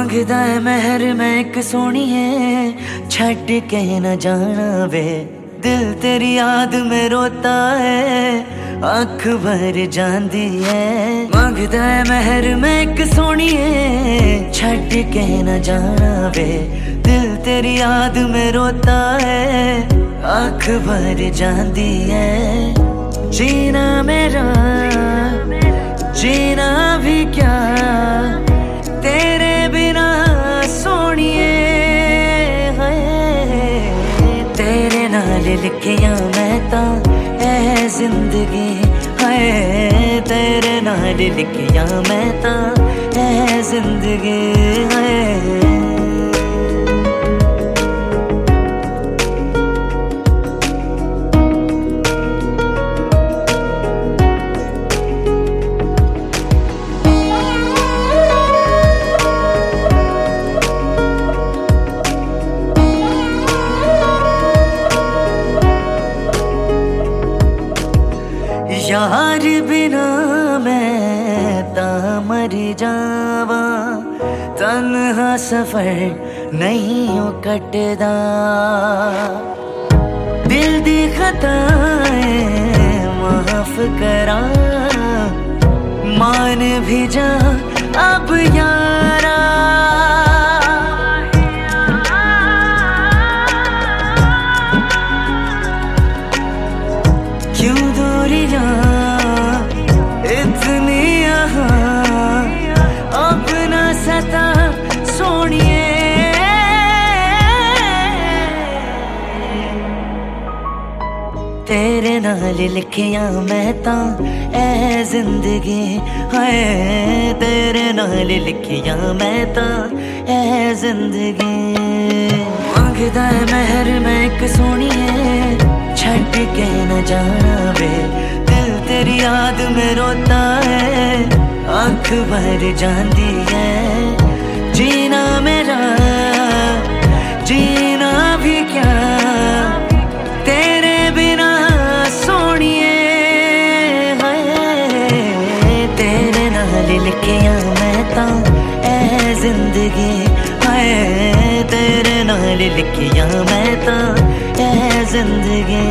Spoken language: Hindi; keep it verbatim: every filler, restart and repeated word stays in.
मंगदा है मेहर मैं एक सोनी है, छड़ के न जाना वे। दिल तेरी याद में रोता है, आँख भर जांदी है। मंगदा है मेहर मैं एक सोनी है, छड़ के न जाना वे। दिल तेरी याद में रोता है, आँख भर जांदी है। जीना मेरा जीना भी क्या तेरे बिना सोनिए है। तेरे नाल लिखिया मैं ता ऐ जिंदगी है। तेरे नाल लिखिया मैं ता ऐ जिंदगी है। यार बिना मैं ता मर जावा, तन्हा सफर नहीं हो कटदा। दिल दी खताएं माफ करा, मान भी जा अब यारा। क्यों दूरियां इतनी यहाँ, अपना सता सोनिए। तेरे नाल लिखिया मैं ता ऐ जिंदगी है। तेरे नाल लिखिया मैं ता ऐ जिंदगी। मंगदा है मेहर मैं एक सोनी है, छड़ के न जाना वे। दिल तेरी याद में रोता है, आँख भर जांदी है। जीना मेरा जीना भी क्या तेरे बिना सोनिए है। तेरे नाल लिखिया मैं ता ऐ जिंदगी है। तेरे नाल लिखिया मैं ता ऐ जिंदगी।